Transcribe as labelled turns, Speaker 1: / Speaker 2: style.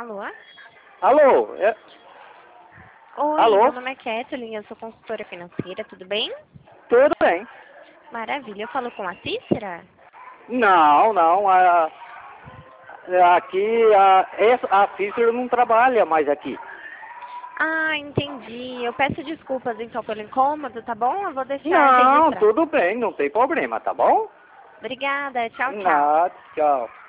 Speaker 1: Alô?
Speaker 2: Alô?
Speaker 1: Oi,
Speaker 2: Alô?
Speaker 1: meu nome é Kathleen, eu sou consultora financeira, tudo bem?
Speaker 2: Tudo bem.
Speaker 1: Maravilha, eu falo com a Cícera?
Speaker 2: Não. Aqui, a Cícero não trabalha mais aqui.
Speaker 1: Ah, entendi. Eu peço desculpas então pelo incômodo, tá bom? Eu vou deixar
Speaker 2: Não,
Speaker 1: registrado.
Speaker 2: tudo bem, não tem problema, tá bom?
Speaker 1: Obrigada, tchau, tchau.
Speaker 2: Nada, tchau.